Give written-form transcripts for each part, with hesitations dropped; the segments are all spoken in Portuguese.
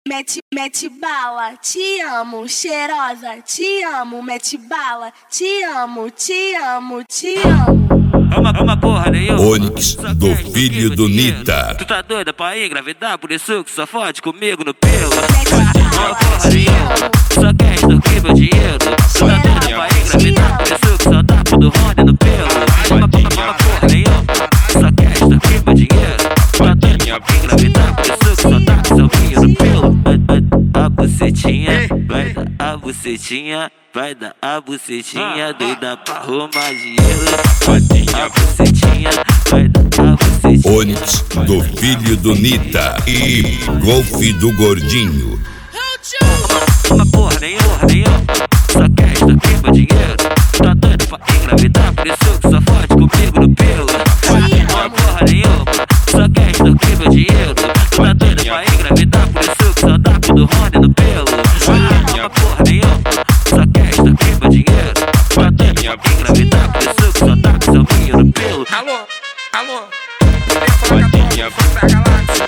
Mete bala, te amo, cheirosa, te amo, mete bala, te amo, te amo, te amo. Uma porra nenhuma. Onyx, do filho do Nita. Tu tá doida pra engravidar, por isso que só fode comigo no pelo. Mete Uma bala, porra te nenhuma. amo, Só quer extorquir meu dinheiro. Tu tá doida pra engravidar, por isso que só dá pro Rony no pelo. Uma porra nenhuma. Só quer extorquir meu dinheiro. Tu tá doida pra engravidar, por isso que só dá pro seu filho no pelo. A bucetinha, vai dar a bucetinha, vai dar a bucetinha, doida pra arrumar dinheiro. A bucetinha, vai dar a bucetinha. Onyx, do filho do Nita. E Golfe do Gordinho. Uma porra nenhuma. Só quer extorquir meu dinheiro. Tá doido pra engravidar, por isso que só fode comigo no pelo. Uma porra nenhuma. Só quer extorquir meu dinheiro. Tá doido pra engravidar, por isso que só dá pro Rony no pelo. Uma porra nenhuma. Só quer extorquir meu dinheiro. Tá doido pra engravidar, por isso que só dá pro seu filho no pelo. Alô, Padinha, galáxia.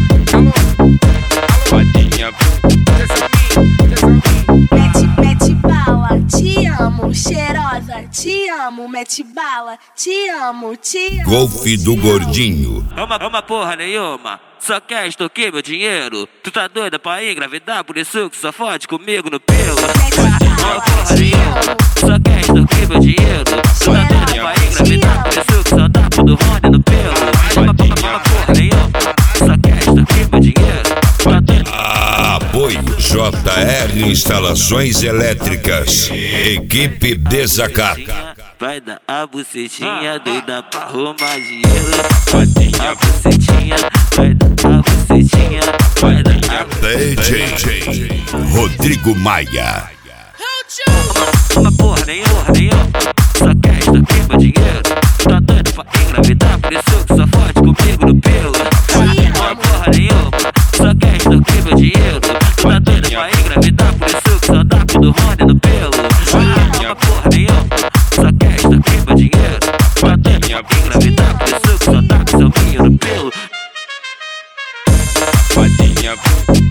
Padinha, mete bala, te amo, cheirosa, te amo, mete bala, te amo, te amo. Golfe do Gordinho. Uma porra nenhuma. Só quer extorquir meu dinheiro. Tu tá doida pra engravidar, por isso que só fode comigo no pelo. Uma porra nenhuma. Só quer extorquir meu dinheiro. Tu tá doida pra engravidar, por isso que só dá pro Rony no pelo. Uma porra nenhuma. Só quer extorquir meu dinheiro. Tu tá doida. Apoio JR Instalações Elétricas. Equipe Desacato. Vai dar a bucetinha, doida pra arrumar dinheiro. A bucetinha, vai dar a bucetinha, vai dar a DJ Rodrigo Maia. Uma porra nenhuma. Só quer extorquir meu dinheiro. Tá doido pra engravidar, por isso que só fode comigo no pelo. Uma porra nenhuma. Só quer extorquir meu dinheiro. Tá doido pra engravidar, por isso que só dá pro Rony no pelo. Uma porra nenhuma. Só quer extorquir meu dinheiro. Tá doido pra engravidar, por isso que só dá pro seu filho no pelo. Padinha.